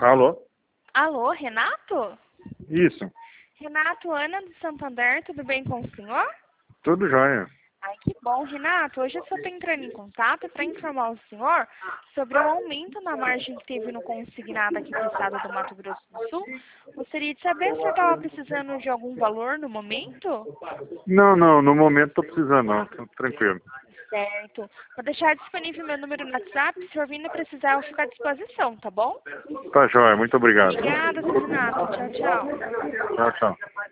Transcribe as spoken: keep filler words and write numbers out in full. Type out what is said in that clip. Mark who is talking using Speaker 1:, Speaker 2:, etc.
Speaker 1: Alô?
Speaker 2: Alô, Renato?
Speaker 1: Isso.
Speaker 2: Renato, Ana do Santander, tudo bem com o senhor?
Speaker 1: Tudo jóia.
Speaker 2: Ai, que bom, Renato. Hoje eu só estou entrando em contato para informar o senhor sobre o aumento na margem que teve no consignado aqui para o estado do Mato Grosso do Sul. Gostaria de saber se você estava precisando de algum valor no momento?
Speaker 1: Não, não, no momento estou precisando não, tô tranquilo.
Speaker 2: Certo. Vou deixar disponível meu número no WhatsApp. Se for vindo precisar, eu fico à disposição, tá bom?
Speaker 1: Tá jóia, muito obrigado.
Speaker 2: Obrigada, seu Renato. Tchau, tchau.
Speaker 1: Tchau, tchau.